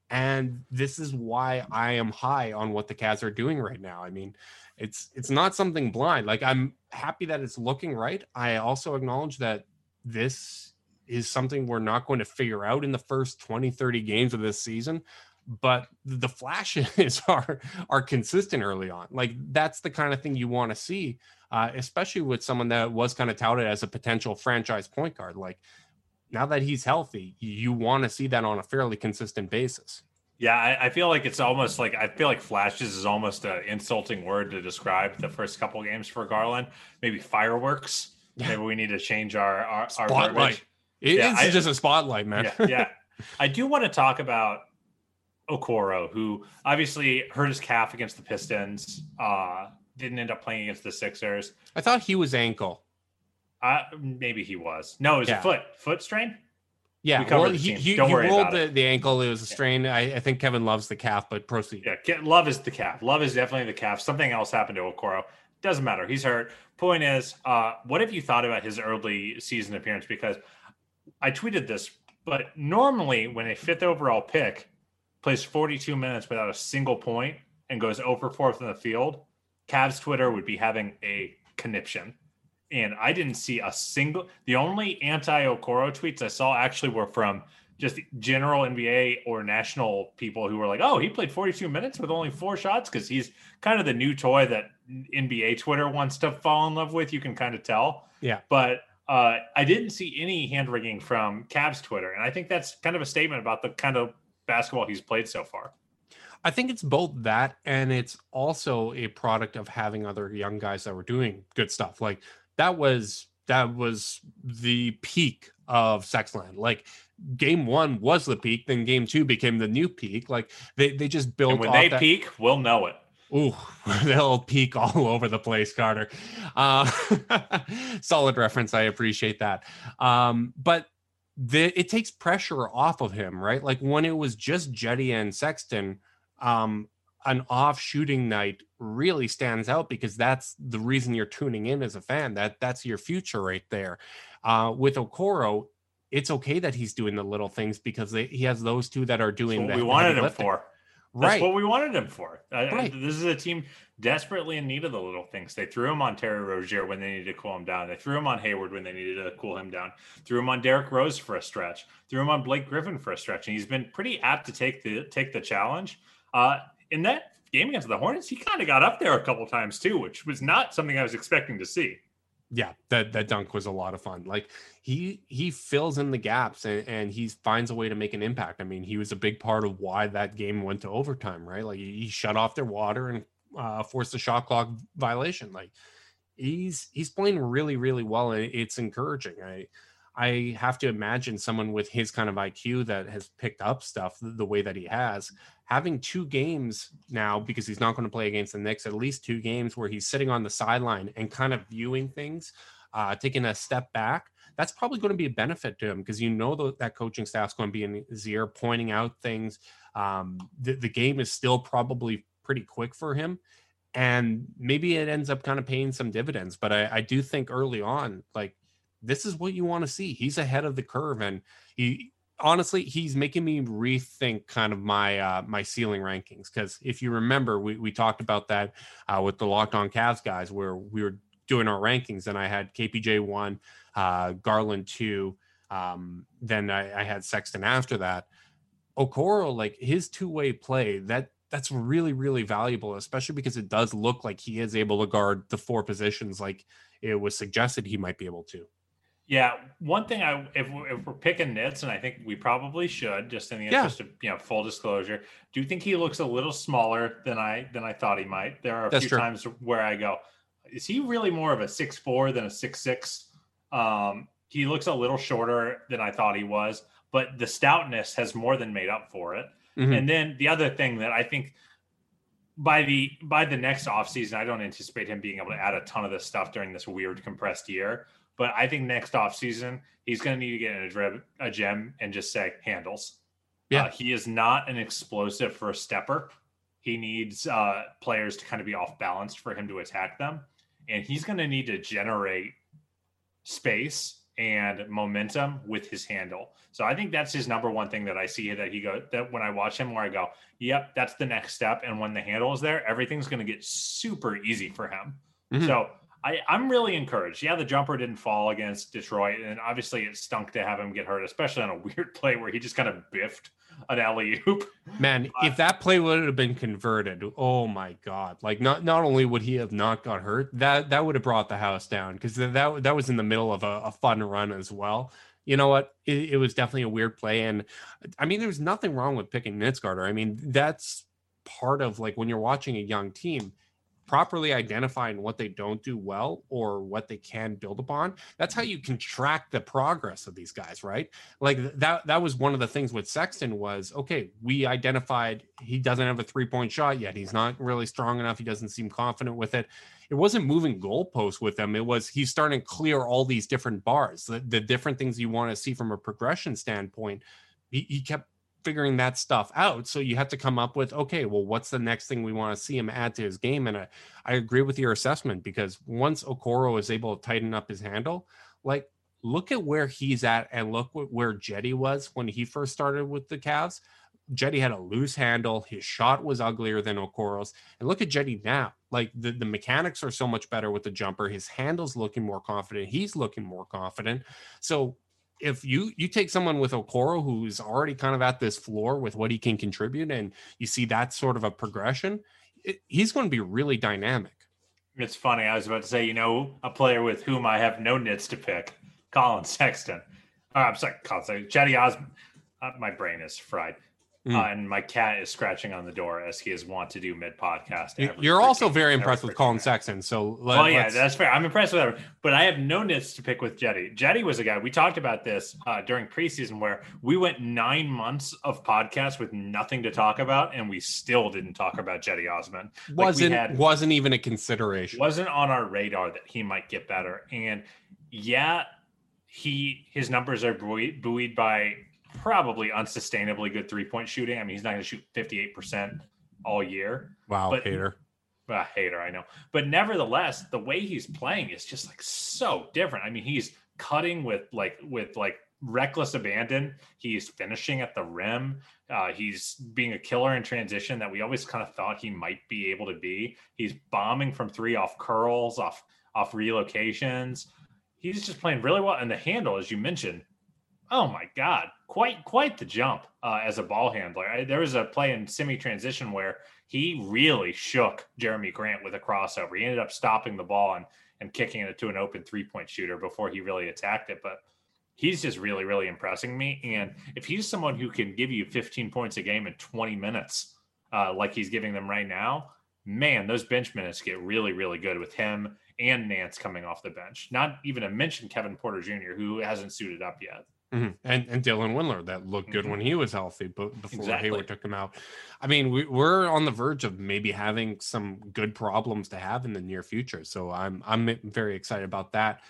And this is why I am high on what the Cavs are doing right now. I mean, it's it's not something blind. Like, I'm happy that it's looking right. I also acknowledge that this is something we're not going to figure out in the first twenty, thirty games of this season. But the flashes are are consistent early on. Like, that's the kind of thing you want to see, uh, especially with someone that was kind of touted as a potential franchise point guard. Like, now that he's healthy, you want to see that on a fairly consistent basis. Yeah, I, I feel like it's almost like I feel like flashes is almost an insulting word to describe the first couple games for Garland. Maybe fireworks. Yeah. Maybe we need to change our our, our spotlight. It, yeah, it's I, just a spotlight, man. Yeah, yeah. I do want to talk about Okoro, who obviously hurt his calf against the Pistons. Uh, didn't end up playing against the Sixers. I thought he was ankle. Uh, maybe he was. No, it was yeah. a foot. Foot strain? Yeah, we well, he, he, Don't he worry rolled about the, it. the ankle. It was a strain. Yeah. I, I think Kevin loves the calf, but proceed. Yeah, Love is the calf. Love is definitely the calf. Something else happened to Okoro. Doesn't matter. He's hurt. Point is, uh, what have you thought about his early season appearance? Because I tweeted this, but normally when a fifth overall pick plays forty-two minutes without a single point and goes over four from the field, Cavs Twitter would be having a conniption. And I didn't see a single, the only anti-Okoro tweets I saw actually were from just general N B A or national people who were like, oh, he played forty-two minutes with only four shots because he's kind of the new toy that N B A Twitter wants to fall in love with. You can kind of tell. Yeah. But uh, I didn't see any hand-wringing from Cavs Twitter. And I think that's kind of a statement about the kind of basketball he's played so far. I think it's both that, and it's also a product of having other young guys that were doing good stuff. Like, that was that was the peak of Sexland. Like, game one was the peak, then game two became the new peak. Like, they, they just built and when off they that. peak, we'll know it. Ooh, they'll peak all over the place, Carter. Uh, solid reference. I appreciate that. Um, but the, it takes pressure off of him, right? Like when it was just Jetty and Sexton, um, an off shooting night really stands out because that's the reason you're tuning in as a fan. That that's your future right there. Uh, with Okoro, it's okay that he's doing the little things because they, he has those two that are doing That's what the, we wanted the him lifting. for. That's Right. what we wanted him for. Right. Uh, this is a team desperately in need of the little things. They threw him on Terry Rozier when they needed to cool him down. They threw him on Hayward when they needed to cool him down. Threw him on Derrick Rose for a stretch. Threw him on Blake Griffin for a stretch. And he's been pretty apt to take the take the challenge. Uh, in that game against the Hornets, he kind of got up there a couple times too, which was not something I was expecting to see. Yeah, that, that dunk was a lot of fun. Like he he fills in the gaps and, and he finds a way to make an impact. I mean, he was a big part of why that game went to overtime, right? Like he shut off their water and uh, forced a shot clock violation. Like he's he's playing really, really well, and it's encouraging. I I have to imagine someone with his kind of I Q that has picked up stuff the way that he has, having two games now, because he's not going to play against the Knicks, at least two games where he's sitting on the sideline and kind of viewing things, uh, taking a step back. That's probably going to be a benefit to him because you know that, that coaching staff's going to be in his ear, pointing out things. Um, the, the game is still probably pretty quick for him. And maybe it ends up kind of paying some dividends. But I, I do think early on, like, this is what you want to see. He's ahead of the curve, and he honestly, he's making me rethink kind of my uh, my ceiling rankings. Because if you remember, we we talked about that uh, with the Locked On Cavs guys, where we were doing our rankings, and I had K P J one, uh, Garland two, um, then I, I had Sexton after that. Okoro, like his two way play, that that's really really valuable, especially because it does look like he is able to guard the four positions, like it was suggested he might be able to. Yeah, one thing I if we're, if we're picking nits, and I think we probably should, just in the Yeah. interest of you know full disclosure, do you think he looks a little smaller than I than I thought he might? There are a That's few true. times where I go, is he really more of a six four than a six six? Um, he looks a little shorter than I thought he was, but the stoutness has more than made up for it. Mhm. And then the other thing that I think by the by the next offseason, I don't anticipate him being able to add a ton of this stuff during this weird compressed year. But I think next offseason, he's going to need to get in a, drib, a gem and just say handles. Yeah. Uh, he is not an explosive first stepper. He needs uh, players to kind of be off balance for him to attack them. And he's going to need to generate space and momentum with his handle. So I think that's his number one thing that I see that he go that when I watch him where I go, yep, that's the next step. And when the handle is there, everything's going to get super easy for him. Mhm. So I, I'm really encouraged. Yeah, the jumper didn't fall against Detroit, and obviously it stunk to have him get hurt, especially on a weird play where he just kind of biffed an alley-oop. Man, if that play would have been converted, oh my God. Like not not only would he have not got hurt, that that would have brought the house down because that that was in the middle of a, a fun run as well. You know what? It, it was definitely a weird play. And I mean, there's nothing wrong with picking Nitzgarter. I mean, that's part of like when you're watching a young team, properly identifying what they don't do well or what they can build upon. That's how you can track the progress of these guys, right? Like that, that was one of the things with Sexton was, okay, we identified he doesn't have a three-point shot yet. He's not really strong enough. He doesn't seem confident with it. It wasn't moving goalposts with him. It was he's starting to clear all these different bars, the, the different things you want to see from a progression standpoint. He, he kept figuring that stuff out. So you have to come up with, okay, well, what's the next thing we want to see him add to his game? And I, I agree with your assessment because once Okoro is able to tighten up his handle, like look at where he's at and look where Jetty was when he first started with the Cavs. Jetty had a loose handle. His shot was uglier than Okoro's. And look at Jetty now. Like the, the mechanics are so much better with the jumper. His handle's looking more confident. He's looking more confident. So if you you take someone with Okoro who's already kind of at this floor with what he can contribute, and you see that sort of a progression, it, he's going to be really dynamic. It's funny. I was about to say, you know, a player with whom I have no nits to pick, Colin Sexton. Uh, I'm sorry, Colin Sexton. Chetty Osman. Uh, my brain is fried. Mm. Uh, and my cat is scratching on the door as he is wont to do mid podcast. You're also very impressed with Colin Sexton. So, let, well, yeah, that's fair. I'm impressed with that. But I have no nits to pick with Jetty. Jetty was a guy, we talked about this uh, during preseason, where we went nine months of podcasts with nothing to talk about, and we still didn't talk about Jetty Osman. Like wasn't, had, wasn't even a consideration. Wasn't on our radar that he might get better. And yeah, he his numbers are buoyed, buoyed by probably unsustainably good three-point shooting. I mean, he's not going to shoot fifty-eight percent all year. Wow, but, hater. Uh, hater, I know. But nevertheless, the way he's playing is just like so different. I mean, he's cutting with like with like reckless abandon. He's finishing at the rim. Uh, he's being a killer in transition that we always kind of thought he might be able to be. He's bombing from three off curls, off off relocations. He's just playing really well. And the handle, as you mentioned, oh my God, quite quite the jump uh, as a ball handler. I, there was a play in semi-transition where he really shook Jeremy Grant with a crossover. He ended up stopping the ball and, and kicking it to an open three-point shooter before he really attacked it. But he's just really, really impressing me. And if he's someone who can give you fifteen points a game in twenty minutes, uh, like he's giving them right now, man, those bench minutes get really, really good with him and Nance coming off the bench. Not even to mention Kevin Porter Junior, who hasn't suited up yet. Mm-hmm. And and Dylan Windler, that looked good mm-hmm. when he was healthy, but before exactly. Hayward took him out. I mean, we, we're on the verge of maybe having some good problems to have in the near future. So I'm I'm very excited about that.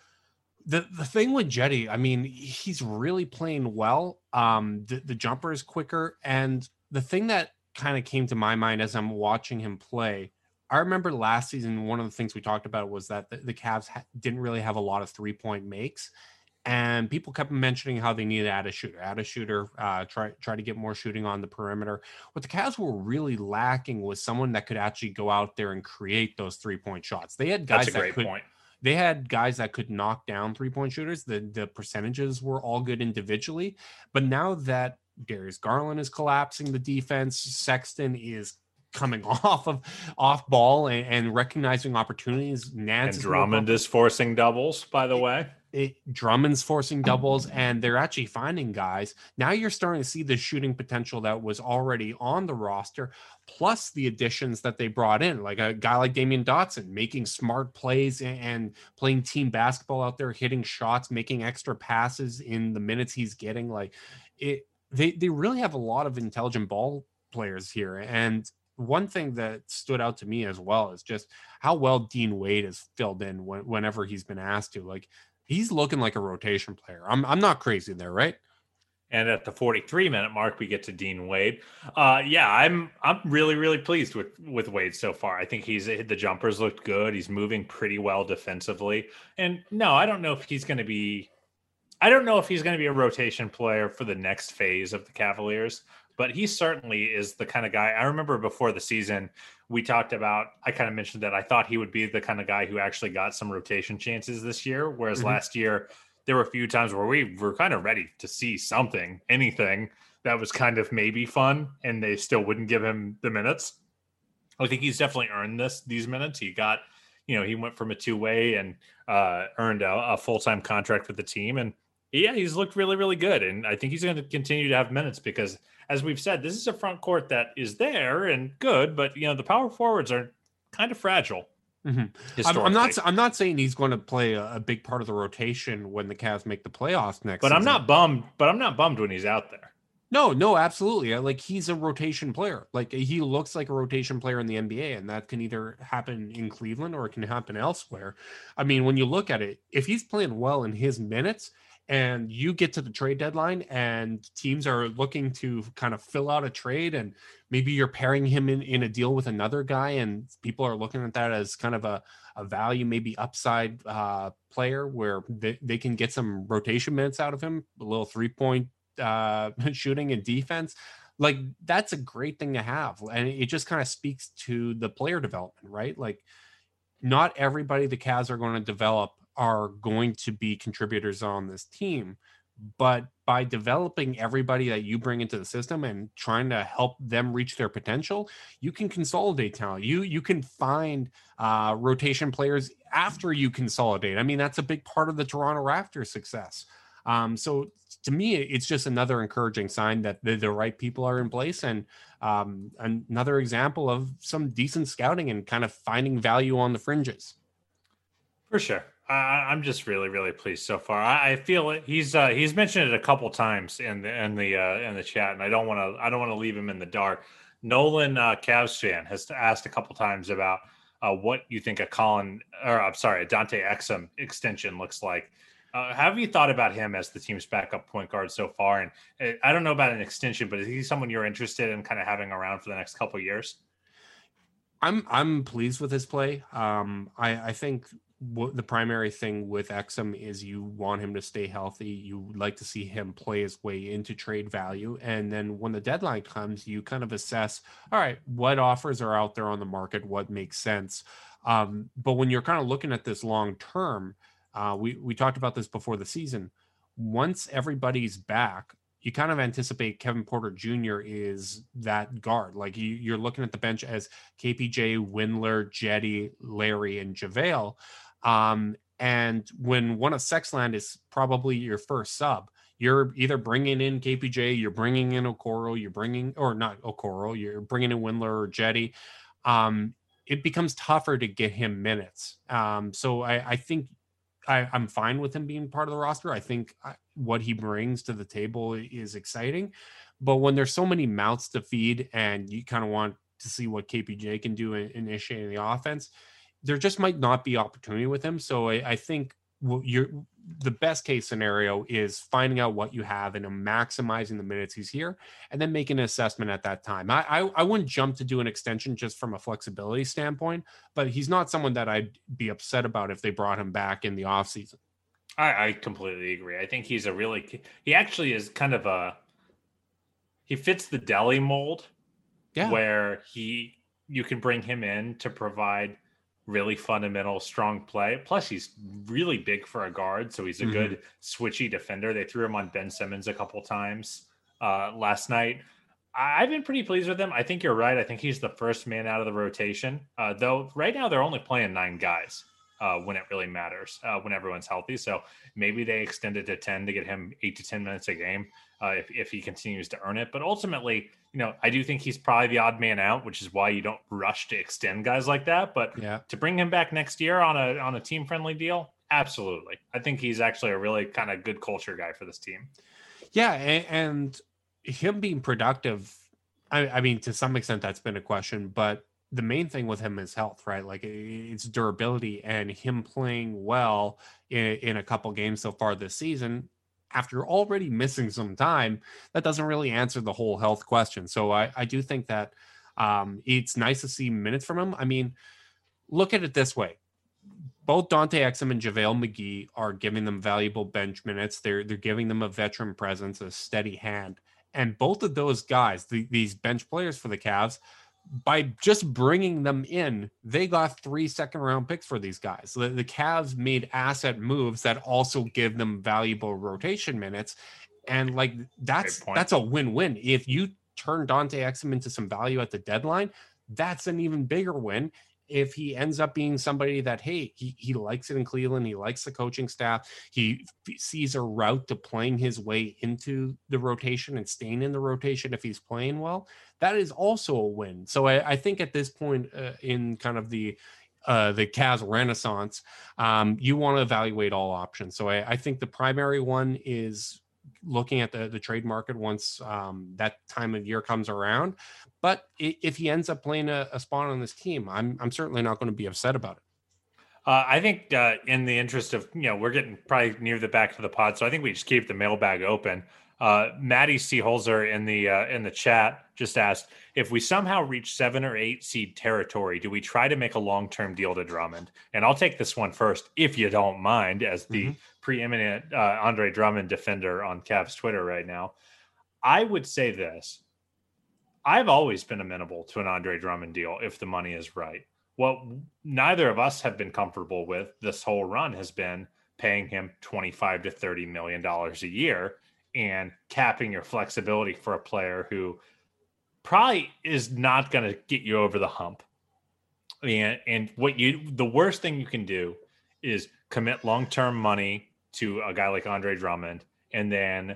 The the thing with Jetty, I mean, he's really playing well. Um, the, the jumper is quicker, and the thing that kind of came to my mind as I'm watching him play, I remember last season one of the things we talked about was that the, the Cavs ha- didn't really have a lot of three point makes. And people kept mentioning how they needed to add a shooter, add a shooter, uh, try try to get more shooting on the perimeter. What the Cavs were really lacking was someone that could actually go out there and create those three point shots. They had guys That's a that great could, point. They had guys that could knock down three point shooters. The the percentages were all good individually, but now that Darius Garland is collapsing the defense, Sexton is coming off of off ball and, and recognizing opportunities. Nance and Drummond is forcing doubles, by the way. It, Drummond's forcing doubles, and they're actually finding guys. Now you're starting to see the shooting potential that was already on the roster, plus the additions that they brought in, like a guy like Damian Dotson making smart plays and, and playing team basketball out there, hitting shots, making extra passes in the minutes he's getting. Like it, they they really have a lot of intelligent ball players here. And one thing that stood out to me as well is just how well Dean Wade has filled in when, whenever he's been asked to. Like, he's looking like a rotation player. I'm I'm not crazy there, right? And at the forty-three minute mark, we get to Dean Wade. Uh, yeah, I'm I'm really really pleased with with Wade so far. I think he's the jumpers looked good. He's moving pretty well defensively. And no, I don't know if he's going to be. I don't know if he's going to be a rotation player for the next phase of the Cavaliers, but he certainly is the kind of guy. I remember before the season, we talked about, I kind of mentioned that I thought he would be the kind of guy who actually got some rotation chances this year. Whereas mm-hmm. last year, there were a few times where we were kind of ready to see something, anything that was kind of maybe fun, and they still wouldn't give him the minutes. I think he's definitely earned this, these minutes. He got, you know, he went from a two-way and uh, earned a, a full-time contract with the team. And yeah, he's looked really, really good. And I think he's going to continue to have minutes because, as we've said, this is a front court that is there and good, but you know the power forwards are kind of fragile. Mm-hmm. I'm, I'm not. I'm not saying he's going to play a, a big part of the rotation when the Cavs make the playoffs next. But season. I'm not bummed. But I'm not bummed when he's out there. No, no, absolutely. Like he's a rotation player. Like he looks like a rotation player in the N B A, and that can either happen in Cleveland or it can happen elsewhere. I mean, when you look at it, if he's playing well in his minutes, and you get to the trade deadline and teams are looking to kind of fill out a trade and maybe you're pairing him in, in a deal with another guy and people are looking at that as kind of a, a value, maybe upside uh, player where they, they can get some rotation minutes out of him, a little three point uh, shooting and defense. Like that's a great thing to have. And it just kind of speaks to the player development, right? Like not everybody the Cavs are going to develop are going to be contributors on this team, but by developing everybody that you bring into the system and trying to help them reach their potential, you can consolidate talent. You you can find uh, rotation players after you consolidate. I mean, that's a big part of the Toronto Raptors success. Um, so to me, it's just another encouraging sign that the, the right people are in place, and um, another example of some decent scouting and kind of finding value on the fringes. For sure. I, I'm just really, really pleased so far. I, I feel it. He's uh, he's mentioned it a couple times in the in the uh, in the chat, and I don't want to I don't want to leave him in the dark. Nolan uh, Cavs fan has asked a couple times about uh, what you think a Colin or I'm sorry, a Dante Exum extension looks like. Uh, have you thought about him as the team's backup point guard so far? And uh, I don't know about an extension, but is he someone you're interested in kind of having around for the next couple of years? I'm I'm pleased with his play. Um, I I think. What the primary thing with Exum is you want him to stay healthy. You like to see him play his way into trade value. And then when the deadline comes, you kind of assess, all right, what offers are out there on the market? What makes sense? Um, but when you're kind of looking at this long term, uh, we, we talked about this before the season. Once everybody's back, you kind of anticipate Kevin Porter Junior is that guard. Like you, you're looking at the bench as K P J, Windler, Jetty, Larry, and JaVale. Um, and when one of Sexland is probably your first sub, you're either bringing in K P J, you're bringing in Okoro, you're bringing, or not Okoro, you're bringing in Windler or Jetty. Um, it becomes tougher to get him minutes. Um, so I, I think I, I'm fine with him being part of the roster. I think what he brings to the table is exciting, but when there's so many mouths to feed and you kind of want to see what K P J can do in initiating the offense, there just might not be opportunity with him. So I, I think you're, the best case scenario is finding out what you have and maximizing the minutes he's here, and then making an assessment at that time. I, I, I wouldn't jump to do an extension just from a flexibility standpoint, but he's not someone that I'd be upset about if they brought him back in the offseason. I, I completely agree. I think he's a really, he actually is kind of a, he fits the Delly mold, yeah, where he, you can bring him in to provide really fundamental, strong play. Plus, he's really big for a guard, so he's a mm-hmm. good switchy defender. They threw him on Ben Simmons a couple times uh, last night. I've been pretty pleased with him. I think you're right. I think he's the first man out of the rotation, uh, though right now they're only playing nine guys uh, when it really matters, uh, when everyone's healthy. So maybe they extend it to ten to get him eight to ten minutes a game uh, if, if he continues to earn it. But ultimately, you know, I do think he's probably the odd man out, which is why you don't rush to extend guys like that. But yeah, to bring him back next year on a on a team friendly deal, absolutely. I think he's actually a really kind of good culture guy for this team. Yeah, and, and him being productive, I, I mean, to some extent that's been a question, but the main thing with him is health, right? Like it's durability, and him playing well in, in a couple games so far this season, after already missing some time, that doesn't really answer the whole health question. So I, I do think that um, it's nice to see minutes from him. I mean, look at it this way. Both Dante Exum and JaVale McGee are giving them valuable bench minutes. They're, they're giving them a veteran presence, a steady hand. And both of those guys, the, these bench players for the Cavs, by just bringing them in, they got three second round picks for these guys. The, the Cavs made asset moves that also give them valuable rotation minutes. And like, that's, that's a win-win. If you turn Dante Exum into some value at the deadline, that's an even bigger win. If he ends up being somebody that, hey, he, he likes it in Cleveland, he likes the coaching staff, he f- sees a route to playing his way into the rotation and staying in the rotation if he's playing well, that is also a win. So I, I think at this point uh, in kind of the uh, the Cavs renaissance, um, you want to evaluate all options. So I, I think the primary one is looking at the, the trade market once um, that time of year comes around. But if he ends up playing a, a spot on this team, I'm I'm certainly not going to be upset about it. Uh, I think uh, in the interest of, you know, we're getting probably near the back of the pod, so I think we just keep the mailbag open. Uh, Maddie C. Holzer in the uh, in the chat just asked, if we somehow reach seven or eight seed territory, do we try to make a long-term deal to Drummond? And I'll take this one first, if you don't mind, as the mm-hmm. preeminent uh, Andre Drummond defender on Cavs Twitter right now. I would say this. I've always been amenable to an Andre Drummond deal if the money is right. What neither of us have been comfortable with this whole run has been paying him twenty-five to thirty million dollars a year and capping your flexibility for a player who probably is not going to get you over the hump. And, and what you, the worst thing you can do is commit long-term money to a guy like Andre Drummond and then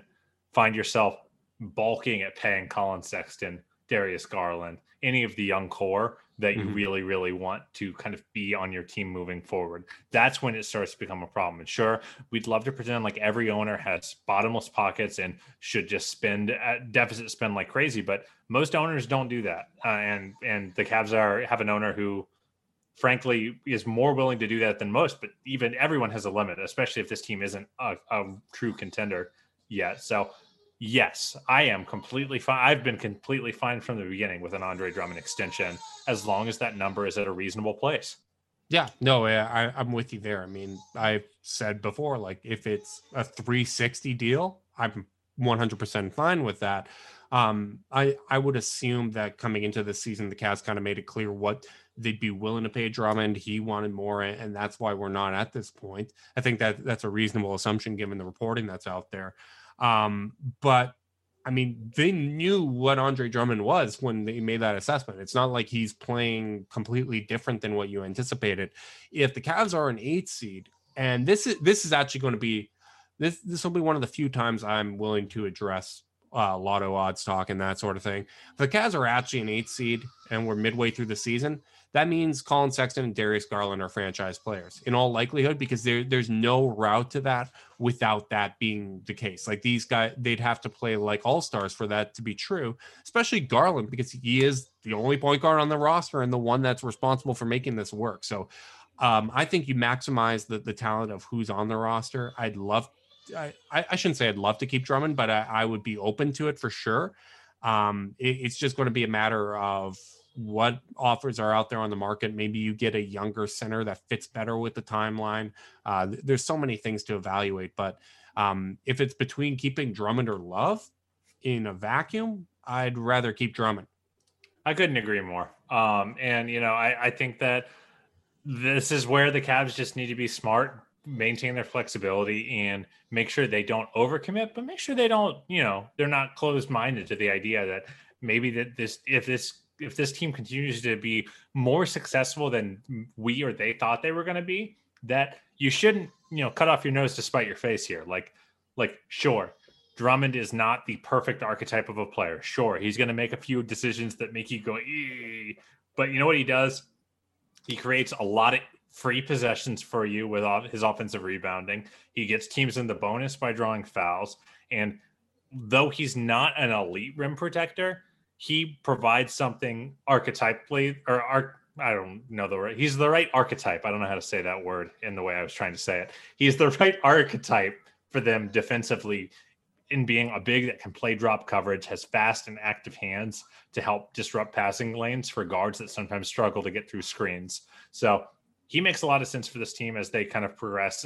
find yourself balking at paying Colin Sexton, Darius Garland, any of the young core that you mm-hmm. really, really want to kind of be on your team moving forward, that's when it starts to become a problem. And sure, we'd love to pretend like every owner has bottomless pockets and should just spend at deficit spend like crazy, but most owners don't do that. Uh, and and the Cavs are have an owner who, frankly, is more willing to do that than most. But even everyone has a limit, especially if this team isn't a, a true contender yet. So yes, I am completely fine. I've been completely fine from the beginning with an Andre Drummond extension, as long as that number is at a reasonable place. Yeah, no, I, I'm with you there. I mean, I've said before, like if it's a three sixty deal, I'm one hundred percent fine with that. Um, I, I would assume that coming into the season, the Cavs kind of made it clear what they'd be willing to pay Drummond. He wanted more, and that's why we're not at this point. I think that that's a reasonable assumption given the reporting that's out there. Um, but I mean, they knew what Andre Drummond was when they made that assessment. It's not like he's playing completely different than what you anticipated. If the Cavs are an eight seed, and this is, this is actually going to be, this, this will be one of the few times I'm willing to address uh, lotto odds talk and that sort of thing. If the Cavs are actually an eight seed and we're midway through the season, that means Colin Sexton and Darius Garland are franchise players in all likelihood, because there, there's no route to that without that being the case. Like these guys, they'd have to play like all-stars for that to be true, especially Garland, because he is the only point guard on the roster and the one that's responsible for making this work. So um, I think you maximize the, the talent of who's on the roster. I'd love, I, I shouldn't say I'd love to keep Drummond, but I, I would be open to it for sure. Um, it, it's just going to be a matter of what offers are out there on the market. Maybe you get a younger center that fits better with the timeline. Uh, there's so many things to evaluate, but um, if it's between keeping Drummond or Love in a vacuum, I'd rather keep Drummond. I couldn't agree more. Um, and, you know, I, I think that this is where the Cavs just need to be smart, maintain their flexibility, and make sure they don't overcommit, but make sure they don't, you know, they're not closed-minded to the idea that maybe that this, if this, if this team continues to be more successful than we or they thought they were going to be, that you shouldn't, you know, cut off your nose to spite your face here. Like, like, sure, Drummond is not the perfect archetype of a player. Sure, he's going to make a few decisions that make you go, ee. But you know what he does? He creates a lot of free possessions for you with his offensive rebounding. He gets teams in the bonus by drawing fouls. And though he's not an elite rim protector, he provides something archetypally, or arch, I don't know the word. He's the right archetype. I don't know how to say that word in the way I was trying to say it. He's the right archetype for them defensively, in being a big that can play drop coverage, has fast and active hands to help disrupt passing lanes for guards that sometimes struggle to get through screens. So he makes a lot of sense for this team as they kind of progress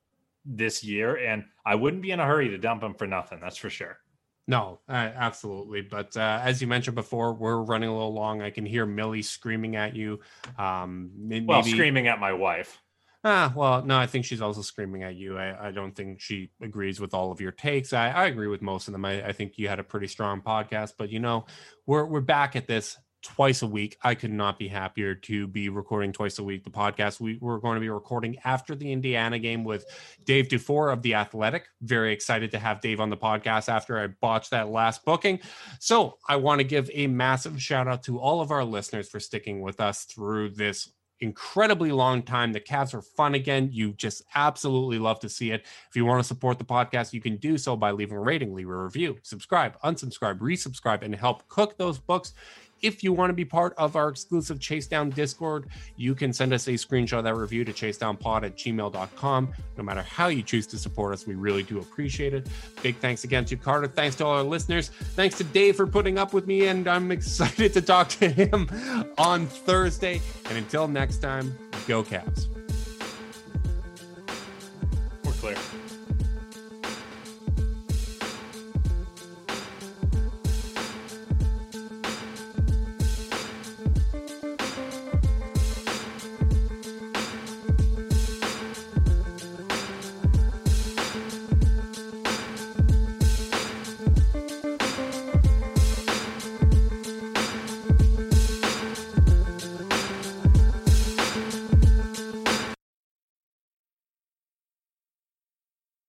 this year. And I wouldn't be in a hurry to dump him for nothing. That's for sure. No, uh, absolutely. But uh, as you mentioned before, we're running a little long. I can hear Millie screaming at you. Um, maybe... Well, screaming at my wife. Ah, well, no, I think she's also screaming at you. I, I don't think she agrees with all of your takes. I, I agree with most of them. I, I think you had a pretty strong podcast. But, you know, we're we're back at this twice a week. I could not be happier to be recording twice a week. The podcast we, we're going to be recording after the Indiana game with Dave Dufour of The Athletic. Very excited to have Dave on the podcast after I botched that last booking. So I want to give a massive shout out to all of our listeners for sticking with us through this incredibly long time. The Cavs are fun again. You just absolutely love to see it. If you want to support the podcast, you can do so by leaving a rating, leave a review, subscribe, unsubscribe, resubscribe, and help cook those books. If you want to be part of our exclusive Chase Down Discord, you can send us a screenshot of that review to chasedownpod at gmail dot com. No matter how you choose to support us, we really do appreciate it. Big thanks again to Carter. Thanks to all our listeners. Thanks to Dave for putting up with me, and I'm excited to talk to him on Thursday. And until next time, go Cavs.